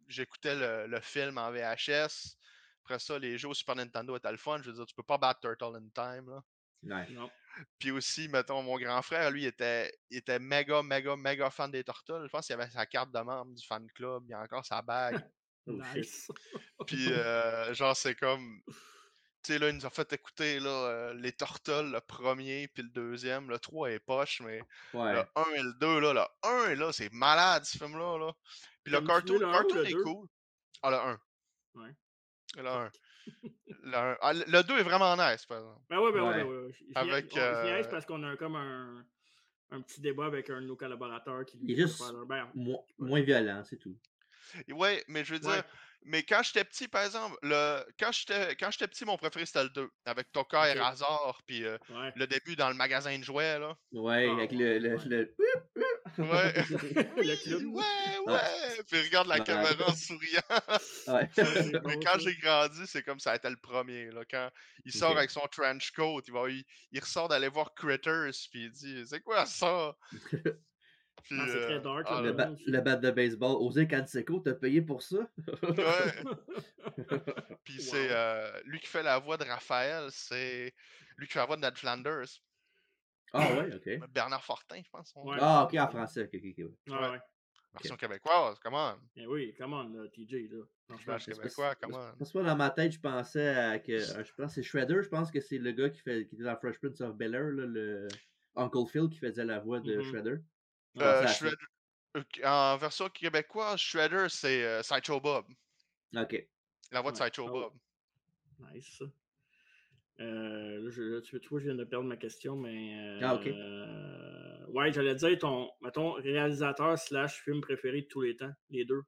j'écoutais le film en VHS. Après ça, les jeux au Super Nintendo étaient le fun. Je veux dire, tu peux pas battre Turtle in Time, là. Ouais. Non. Puis aussi, mettons, mon grand frère, lui, il était méga, méga, méga fan des Turtles. Je pense qu'il avait sa carte de membre du fan club. Il a encore sa bague. Oh shit. Nice. Puis, genre, c'est comme... Tu sais, là, il nous a fait écouter là, les Turtles, le premier, puis le deuxième. Le 3 est poche, mais le Ouais. 1 et le 2, là, le 1, là, c'est malade, ce film-là. Là. Puis le T'aimes-tu mieux cartoon, le 1 ou cartoon le est 2? cool. Ah, le 1. Ouais. Le 1. Le 1. Ah, le 2 est vraiment nice, par exemple. Ben ouais. Ouais. Avec... Je niaise parce qu'on a comme un petit débat avec un de nos collaborateurs qui Il est lui peut juste faire leur. Ben, moins violent, c'est tout. Ouais, mais je veux ouais. dire, mais quand j'étais petit, par exemple, quand j'étais petit, mon préféré c'était le 2, avec Toka et Ok. Razor, puis Ouais. le début dans le magasin de jouets, là. Ouais, Ah, avec ouais. le... Ouais, Le oui, clown. Ouais, ouais, puis regarde la malade. caméra en souriant. Ouais. Ah, c'est Mais bon, quand ça. j'ai grandi, c'est comme ça a été le premier, là. Quand il sort Ok. avec son trench coat, il ressort d'aller voir Critters, puis il dit, c'est quoi ça? Puis, Ah, c'est très dark, le ah, Le, là, premier aussi. le bat de baseball. Osé Canseco, t'as payé pour ça? ouais. Puis c'est Wow. lui qui fait la voix de Raphaël, c'est lui qui fait la voix de Ned Flanders. Ah ouais, ok. Bernard Fortin, je pense, son nom. Ouais. Ah, ok, en français. Ok, ok, ok. Ah, Ouais. ouais. Version Ok. québécoise, comment? Eh oui, come on, là, TJ, là. Franchement. Doublage Parce, québécois, parce, comment? parce que moi, dans ma tête, je pensais à que. Je pense que c'est Shredder, je pense que c'est le gars qui était dans Fresh Prince of Bel-Air, là, le Uncle Phil qui faisait la voix de Mhm. Shredder. Je pensais à ça. Shredder, en version québécoise, Shredder, c'est Sideshow Bob. Ok. La voix de Ouais. Sideshow Oh, Bob. nice. Là, tu vois, je viens de perdre ma question, mais. Ah, ok. Ouais, j'allais dire mettons, réalisateur slash film préféré de tous les temps, les deux.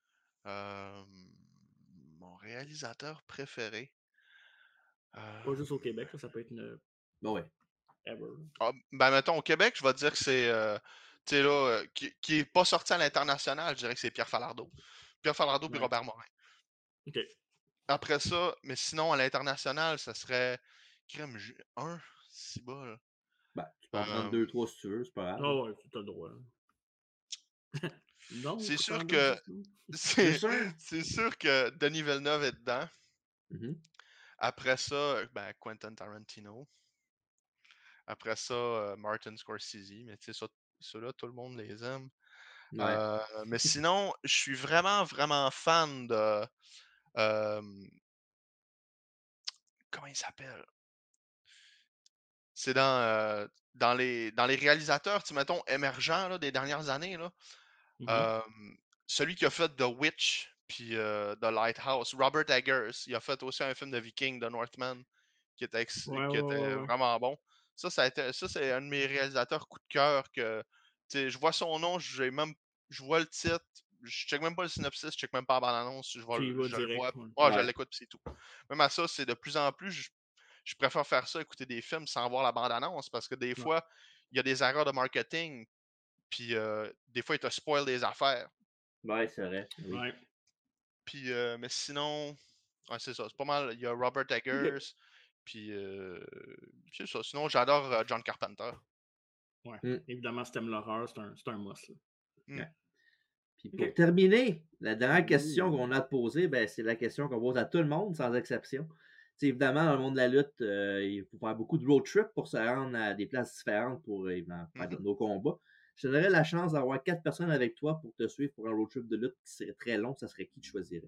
Mon réalisateur préféré. Pas juste au Québec, là, ça peut être une. Bon, ouais. Ever. Ben, mettons, au Québec, je vais te dire que c'est. Tu sais, là, qui est pas sorti à l'international, je dirais que c'est Pierre Falardeau. Pierre Falardeau puis Ouais. Robert Morin. Ok. Après ça, mais sinon, à l'international, ça serait. Crème, un, c'est bas, Ben, tu peux en prendre deux, trois si tu veux, c'est pas grave. Ah ouais, tu as le droit. Non, c'est faut t'en sûr donner. que. C'est Juste un? c'est sûr que Denis Villeneuve est dedans. Mhm. Après ça, ben, Quentin Tarantino. Après ça, Martin Scorsese. Mais tu sais, ceux-là, tout le monde les aime. Ouais. Mais sinon, je suis vraiment, vraiment fan de. euh, comment il s'appelle? C'est dans les réalisateurs, tu sais, mettons, émergents là, des dernières années. Là, Mhm. euh, celui qui a fait The Witch puis The Lighthouse, Robert Eggers, il a fait aussi un film de Viking, The Northman, qui était, Ouais, qui ouais, ouais, était ouais. vraiment bon. Ça c'est un de mes réalisateurs coup de cœur que tu sais, je vois son nom, je vois le titre, je check même pas le synopsis, je check même pas la bande-annonce, Tu y vas je le vois, direct. Ouais. je Ouais. l'écoute puis c'est tout. Même à ça, c'est de plus en plus, je préfère faire ça, écouter des films sans voir la bande-annonce parce que des Ouais. fois, il y a des erreurs de marketing, puis des fois, ils te spoilent des affaires. Ouais, c'est vrai. Oui. Ouais. Puis, mais sinon, ouais, c'est ça, c'est pas mal. Il y a Robert Ok. Eggers, puis c'est ça. Sinon, j'adore John Carpenter. Ouais. Mm. Évidemment, si t'aimes l'horreur, c'est un must. Là. Hmm. Ouais. Puis Ok. pour terminer, la dernière question Ouh. qu'on a à te poser, ben, c'est la question qu'on pose à tout le monde, sans exception. T'sais, évidemment, dans le monde de la lutte, il faut faire beaucoup de road trip pour se rendre à des places différentes pour évidemment, faire Mhm. nos combats. Je te donnerais la chance d'avoir 4 personnes avec toi pour te suivre pour un road trip de lutte qui serait très long. Ça serait qui tu choisirais?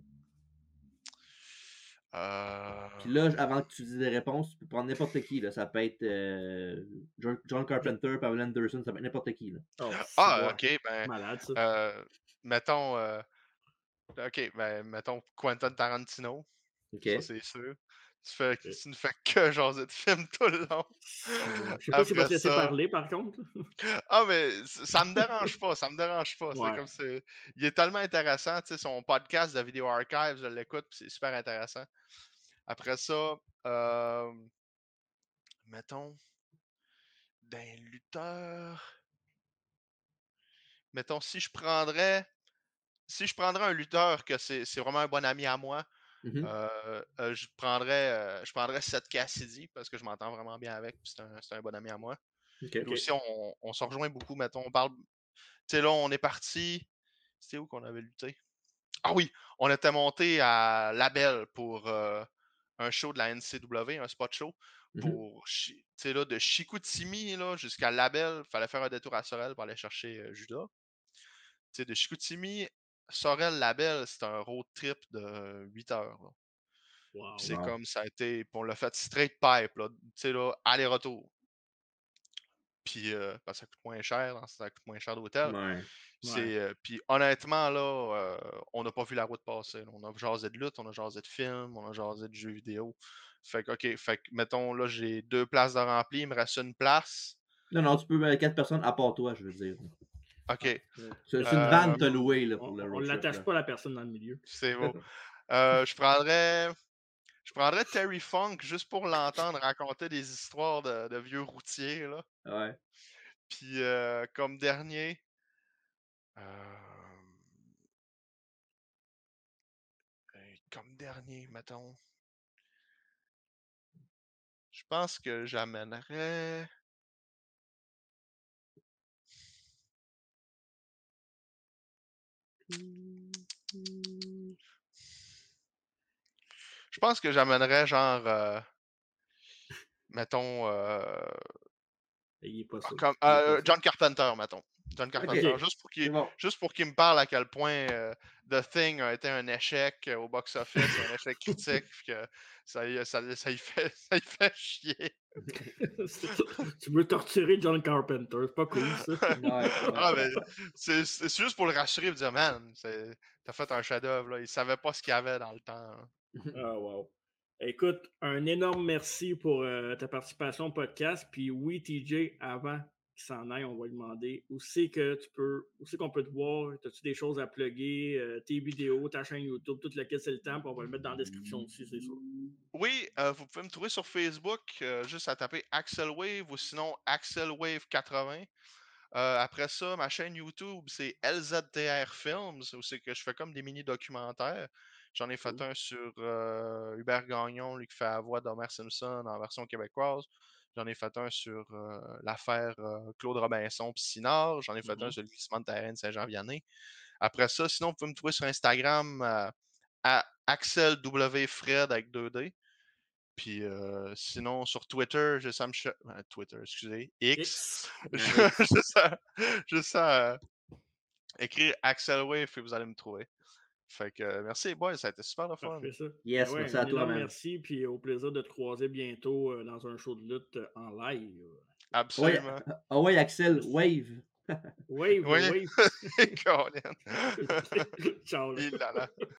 Puis là, avant que tu dises des réponses, tu peux prendre n'importe qui. Là. Ça peut être John Carpenter, Pamela Anderson, ça peut être n'importe qui. Là. Oh, c'est Ah, bon. ok, ben, Malade, ça. mettons, mettons Quentin Tarantino, ça OK? c'est sûr. Ok. Tu ne fais que jaser de films tout le long. Ouais. Je sais pas s'il va Après te laisser ça, parler, par contre. ah, mais ça me dérange pas, ça me dérange pas. C'est Ouais. comme il est tellement intéressant, tu sais, son podcast de Video Archive, je l'écoute, puis c'est super intéressant. Après ça, euh, mettons, d'un lutteur, mettons, si je prendrais un lutteur que c'est vraiment un bon ami à moi, Mhm. je prendrais Seth Cassidy parce que je m'entends vraiment bien avec, puis c'est un bon ami à moi. OK. Puis Ok. aussi, on se rejoint beaucoup, mettons, on parle, tu sais, là, on est parti, c'était où qu'on avait lutté? Ah oui, on était monté à Label pour un show de la NCW, un spot show. Mhm. Tu sais, là, de Chicoutimi là, jusqu'à Label, il fallait faire un détour à Sorel pour aller chercher Judas. Tu sais, de Chicoutimi, Sorel, Label, c'était un road trip de 8 heures. Là. Puis Wow. c'est Wow. comme ça a été, puis on l'a fait straight pipe, là, tu sais, là, aller-retour. Puis parce que ça coûte moins cher, hein, ça coûte moins cher d'hôtel. Ouais. Ouais. Puis honnêtement, là, on n'a pas vu la route passer. Là. On a jasé de lutte, on a jasé de films, on a jasé de jeux vidéo. Fait que, OK, fait que, mettons, là, j'ai 2 places de rempli, il me reste une place. Non, non, tu peux mettre 4 personnes à part toi, je veux dire. Ah, OK. C'est une vanne Euh, que t'as louée là, pour on le on road trip. l'attache Là. pas à la personne dans le milieu. c'est beau. Je prendrais Terry Funk juste pour l'entendre raconter des histoires de vieux routiers, là. Ouais. Puis comme dernier, mettons, je pense que j'amènerais. Je pense que j'amènerais genre, mettons, Il est pas sûr. comme Il est pas sûr. John Carpenter, mettons. John Ok. Carpenter, OK. C'est bon. juste pour qu'il me parle à quel point The Thing a été un échec au box-office, un échec critique, puis que ça y fait chier. Tu veux torturer John Carpenter, c'est pas cool ça. Ouais, ouais. Ah, mais c'est juste pour le rassurer et dire, man, t'as fait un chef-d'œuvre, là. Il savait pas ce qu'il y avait dans le temps. Hein. Ah, wow. Écoute, un énorme merci pour ta participation au podcast. Puis oui, TJ, avant qu'il s'en aille, on va lui demander où c'est qu'on peut te voir. As-tu des choses à plugger, tes vidéos, ta chaîne YouTube, tout lequel c'est le temps, puis on va le mettre dans la description aussi, c'est sûr. Oui, vous pouvez me trouver sur Facebook, juste à taper Axel Wave ou sinon Axel Wave 80. Après ça, ma chaîne YouTube, c'est LZTR Films, où c'est que je fais comme des mini-documentaires. J'en ai fait Cool. un sur Hubert Gagnon, lui qui fait la voix d'Homer Simpson en version québécoise. J'en ai fait un sur l'affaire Claude Robinson puis Sinard. J'en ai fait un Mhm. sur le glissement de terrain de Saint-Jean-Vianney. Après ça, sinon, vous pouvez me trouver sur Instagram à Axel W. Fred avec 2D. Puis sinon, sur Twitter, Twitter, excusez, X. X. juste à, juste à, écrire Axel Wave et vous allez me trouver. Fait que merci, boys, ça a été super le fun. Parfait ça. Ben Yes, ouais, merci un à toi, énorme man. merci, puis au plaisir de te croiser bientôt dans un show de lutte en live. Ouais, Absolument. ah ouais, Axel, wave. Wave, Oui, wave. Colin. Ciao là. Il là là.